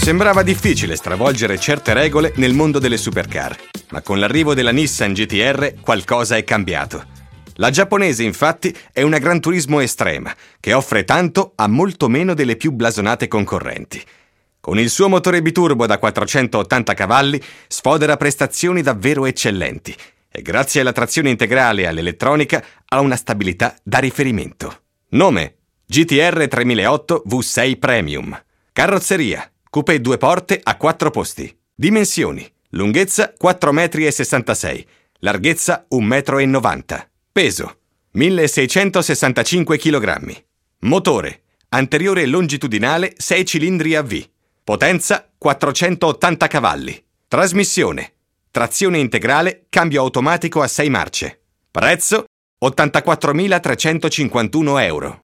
Sembrava difficile stravolgere certe regole nel mondo delle supercar, ma con l'arrivo della Nissan GT-R qualcosa è cambiato. La giapponese, infatti, è una Gran Turismo estrema, che offre tanto a molto meno delle più blasonate concorrenti. Con il suo motore biturbo da 480 cavalli sfodera prestazioni davvero eccellenti e grazie alla trazione integrale e all'elettronica ha una stabilità da riferimento. Nome: GT-R 3008 V6 Premium. Carrozzeria: coupé 2 porte a 4 posti. Dimensioni: lunghezza 4,66 m, larghezza 1,90 m. Peso: 1665 kg. Motore: anteriore longitudinale 6 cilindri a V. Potenza 480 cavalli. Trasmissione: trazione integrale, cambio automatico a 6 marce. Prezzo: 84.351 euro.